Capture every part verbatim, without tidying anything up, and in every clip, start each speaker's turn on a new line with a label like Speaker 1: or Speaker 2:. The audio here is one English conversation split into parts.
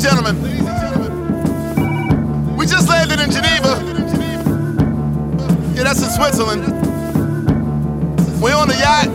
Speaker 1: gentlemen, we just landed in Geneva. Yeah, that's in Switzerland. We're on the yacht.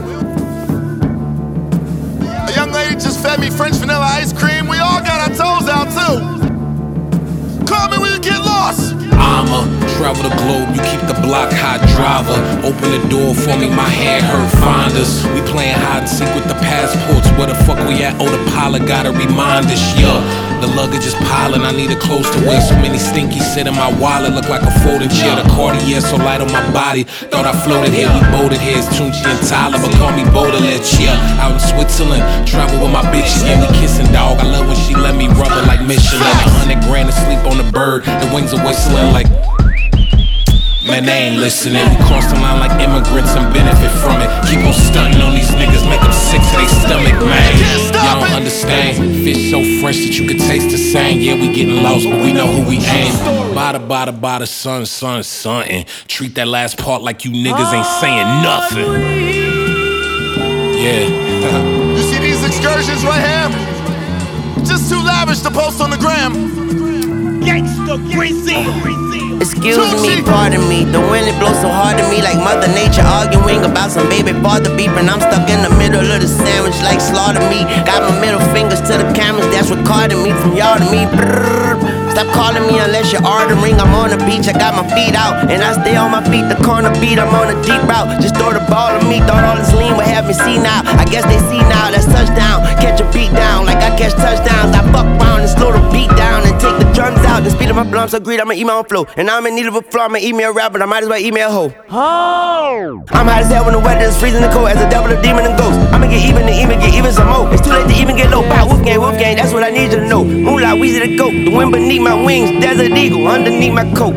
Speaker 1: A young lady just fed me French vanilla ice cream. We all got our toes out too. Call me when you get lost.
Speaker 2: I'ma travel the globe, you keep the block hot, driver. Open the door for me, my hand hurt, find us. We playing hide and seek with the passports. Where the fuck we at? Oh, the pilot gotta remind us, yeah. The luggage is piling, I need a clothes to wear. So many stinkies sit in my wallet, look like a folding chair. The Cartier so light on my body, thought I floated here. We boated here, it's Tunchi and Tyler, but call me Baudelaire, yeah. Out in Switzerland, travel with my bitch, yeah, we kissing, dog. I love when she let me rub her like Michelin. A hundred grand to sleep on the bird, the wings are whistling like... Man, they ain't listening. We cross the line like immigrants and benefit from it. Keep on stunting on these niggas, make them sick to their stomach, man. Y'all don't understand. Fish so fresh that you could taste the same. Yeah, we getting lost, but we know who we aim. Bada, bada, bada, son, son, son. Treat that last part like you niggas ain't saying nothing. Yeah.
Speaker 1: You see these excursions right here? Just too lavish to post on the gram.
Speaker 3: Gangsta Brazil.
Speaker 4: Excuse me, pardon me. The wind it blows so hard at me, like Mother Nature arguing about some baby father beef, and I'm stuck in the middle of the sandwich like slaughter me. Got my middle fingers to the cameras that's recording me from y'all to me. Brrr. Stop calling me unless you're ordering. I'm on the beach, I got my feet out, and I stay on my feet. The corner beat, I'm on a deep route. Just throw the ball at me. Thought all this lean would have me see now. I guess they see now. That's touchdown. Catch a beat down like I catch touchdowns. I fuck round and slow the beat down and take the drums out. The speed of my blunts agreed. I'ma eat my own flow, and I'm in need of a flow. I'ma eat me a rap, but I might as well eat me a hoe. Oh. I'm hot as hell when the weather is freezing and cold. As a devil, a demon, and ghost. I'ma get even to even get even some more. It's too late to even get low. Bow, wolf gang, wolf gang. That's what I need you to know. Moolah, Weezy the goat. The wind beneath my wings, desert eagle underneath my coat.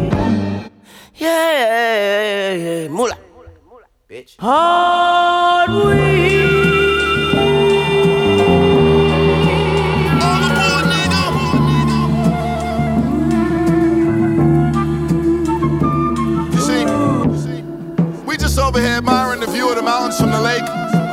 Speaker 4: Yeah, moolah, bitch.
Speaker 3: Hard weed.
Speaker 1: You see, we just over here admiring the view of the mountains from the lake.